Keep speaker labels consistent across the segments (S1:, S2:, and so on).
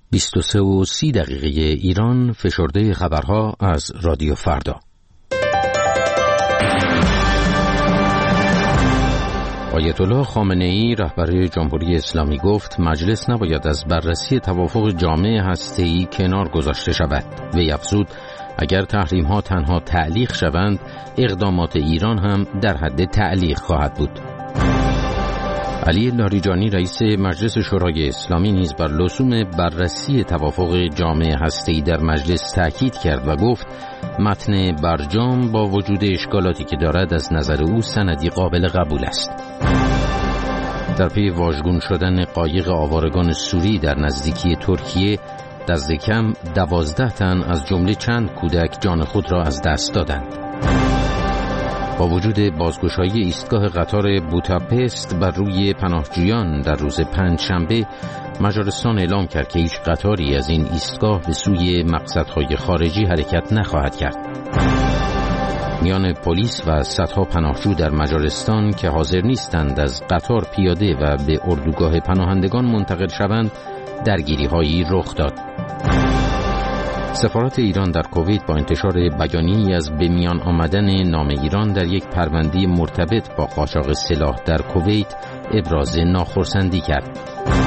S1: 23:30 ایران، فشرده خبرها از رادیو فردا. آیت الله خامنه‌ای رهبر جمهوری اسلامی گفت مجلس نباید از بررسی توافق جامع هسته‌ای کنار گذاشته شود. وی افزود اگر تحریم‌ها تنها تعلیق شوند، اقدامات ایران هم در حد تعلیق خواهد بود. علی لاریجانی رئیس مجلس شورای اسلامی نیز بر لزوم بررسی توافق جامع هسته‌ای در مجلس تاکید کرد و گفت متن برجام با وجود اشکالاتی که دارد از نظر او سندی قابل قبول است. در پی واژگون شدن قایق آوارگان سوری در نزدیکی ترکیه، دست کم 12 تن از جمله چند کودک جان خود را از دست دادند. با وجود بازگشایی ایستگاه قطار بوداپست بر روی پناهجویان در روز پنجشنبه، مجارستان اعلام کرد که هیچ قطاری از این ایستگاه به سوی مقصدهای خارجی حرکت نخواهد کرد. میان پلیس و صدها پناهجو در مجارستان که حاضر نیستند از قطار پیاده و به اردوگاه پناهندگان منتقل شوند، درگیری‌هایی رخ داد. سفارت ایران در کویت با انتشار بیانیه‌ای از به میان آمدن نام ایران در یک پرونده مرتبط با قاچاق سلاح در کویت ابراز ناخرسندی کرد.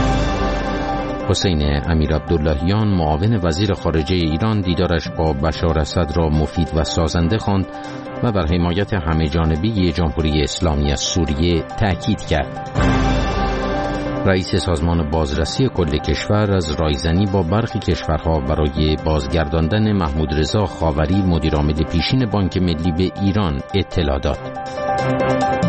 S1: حسین امیرعبداللهیان معاون وزیر خارجه ایران دیدارش با بشار اسد را مفید و سازنده خواند و بر حمایت همه‌جانبه جمهوری اسلامی از سوریه تأکید کرد. رئیس سازمان بازرسی کل کشور از رایزنی با برخی کشورها برای بازگرداندن محمود رضا خاوری مدیرعامل پیشین بانک ملی به ایران اطلاع داد.